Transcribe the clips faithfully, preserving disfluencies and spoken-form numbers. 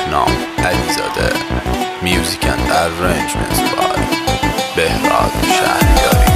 نام علیزاده. Music and arrangements by بهراد شهریاری.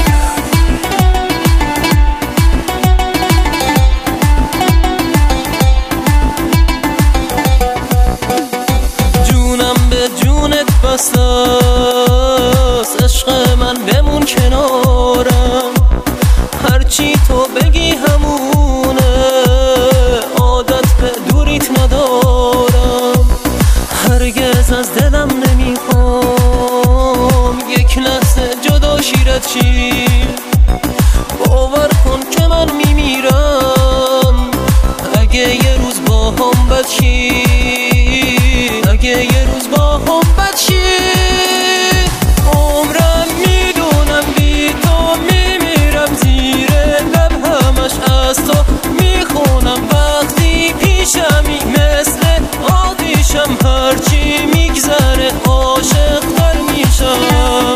جونم به جونت بستاست، عشق من بمون کنارم، هرچی تو بگی همونه، عادت به دوریت ندارم، هرگز از دلم نمیخوام یک لحظه جدا شیرت چی، باور کن که من میمیرم اگه یه روز با هم بد شی، اگه یه روز با هم بد شی. عمرم میدونم بی تو میمیرم، زیر لب همش از تو میخونم، وقتی پیشمی مثل آتیشم، هرچی میگذره عاشق تر میشم.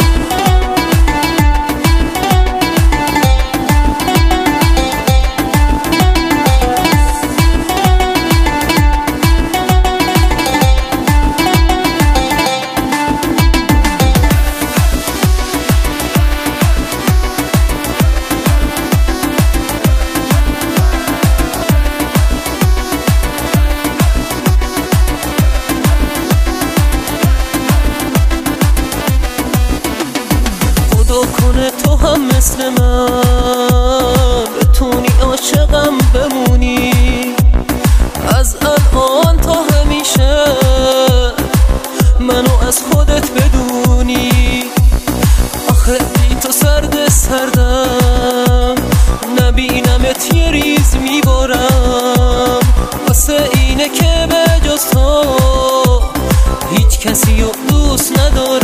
خدا کنه تو هم مثل من بتونی عاشقم بمونی، از الان تا همیشه منو از خودت بدونی. آخه بی تو سرد سردم، نبینمت یه ریز میبارم، واسه اینه که به جز تو هیچ کسی رو دوست ندارم.